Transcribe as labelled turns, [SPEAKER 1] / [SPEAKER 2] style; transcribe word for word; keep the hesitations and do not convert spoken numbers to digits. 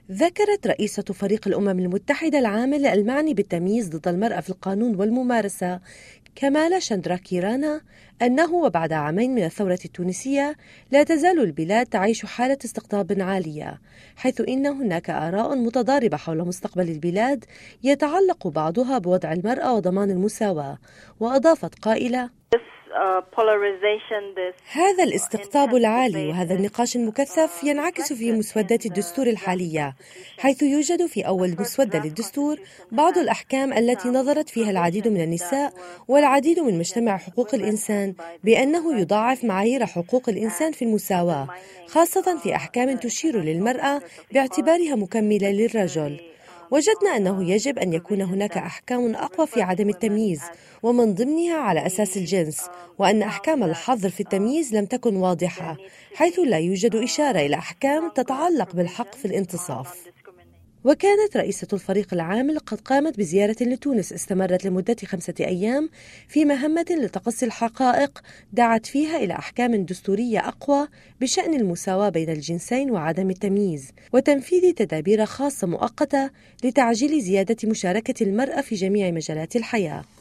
[SPEAKER 1] ذكرت رئيسة فريق الأمم المتحدة العامل المعني بالتمييز ضد المرأة في القانون والممارسة كمالا شندراكيرانا أنه وبعد عامين من الثورة التونسية لا تزال البلاد تعيش حالة استقطاب عالية، حيث إن هناك آراء متضاربة حول مستقبل البلاد يتعلق بعضها بوضع المرأة وضمان المساواة. وأضافت قائلة: هذا الاستقطاب العالي وهذا النقاش المكثف ينعكس في مسودات الدستور الحالية، حيث يوجد في أول مسودة للدستور بعض الأحكام التي نظرت فيها العديد من النساء والعديد من مجتمع حقوق الإنسان بأنه يضاعف معايير حقوق الإنسان في المساواة، خاصة في أحكام تشير للمرأة باعتبارها مكملة للرجل. وجدنا أنه يجب أن يكون هناك أحكام أقوى في عدم التمييز ومن ضمنها على أساس الجنس، وأن أحكام الحظر في التمييز لم تكن واضحة، حيث لا يوجد إشارة إلى أحكام تتعلق بالحق في الانتصاف. وكانت رئيسة الفريق العامل قد قامت بزيارة لتونس استمرت لمدة خمسة أيام في مهمة لتقصي الحقائق دعت فيها إلى أحكام دستورية أقوى بشأن المساواة بين الجنسين وعدم التمييز، وتنفيذ تدابير خاصة مؤقتة لتعجيل زيادة مشاركة المرأة في جميع مجالات الحياة.